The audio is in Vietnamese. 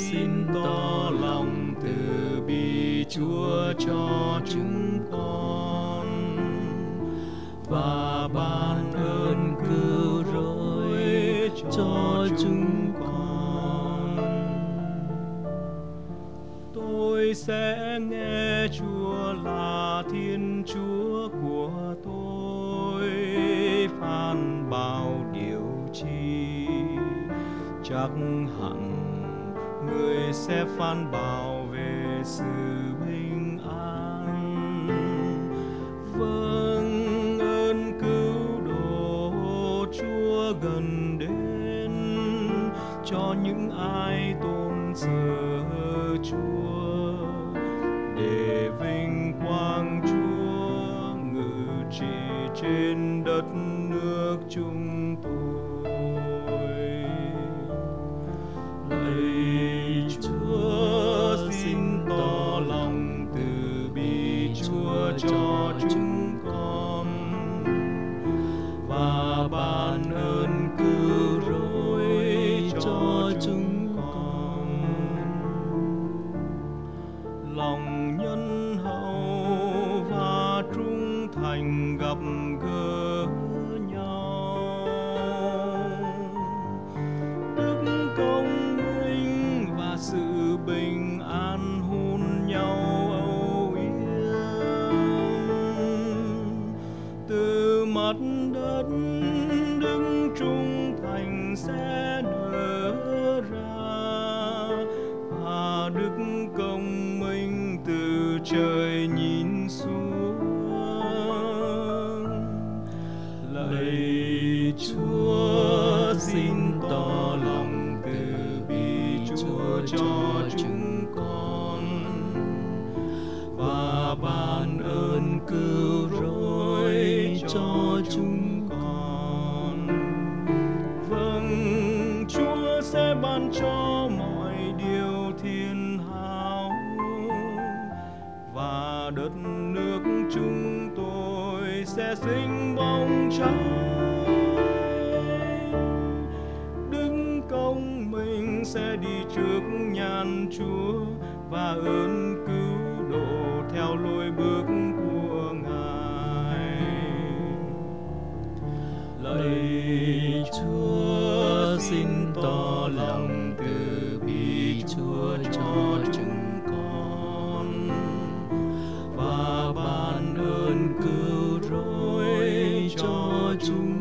xin tỏ lòng từ bi Chúa cho chúng con và ban ơn cứu rỗi cho chúng con. Tôi sẽ nghe Chúa là Thiên Chúa của tôi phán bảo điều chi, chắc hẳn người sẽ phán bảo về sự bình an. Vâng, ơn cứu độ Chúa gần đến cho những ai tôn sờ Chúa, để vinh quang Chúa ngự trị trên đất nước chúng tôi. Lạy Chúa, xin tỏ lòng từ bi Chúa cho chúng con và ban ơn cứu rỗi cho chúng con. Lòng nhân hậu và trung thành gặp gỡ nhau, đức công minh và sự bình an hôn nhau âu yếm. Từ mặt đất đức trung thành sẽ nở ra, và đức công minh từ trời nhìn xuống. Lạy Chúa, xin tỏ lòng từ bi Chúa cho chúng con và ban ơn cứu rỗi cho chúng con. Vâng, Chúa sẽ ban cho mọi điều thiên hảo, và đất nước chúng tôi sẽ sinh bông trái. Đức công minh sẽ đi trước nhan Chúa, và ơn cứu độ theo lối bước của Ngài. Lạy Chúa, xin tỏ lòng từ bi Chúa cho chúng con và ban ơn cứu rỗi cho chúng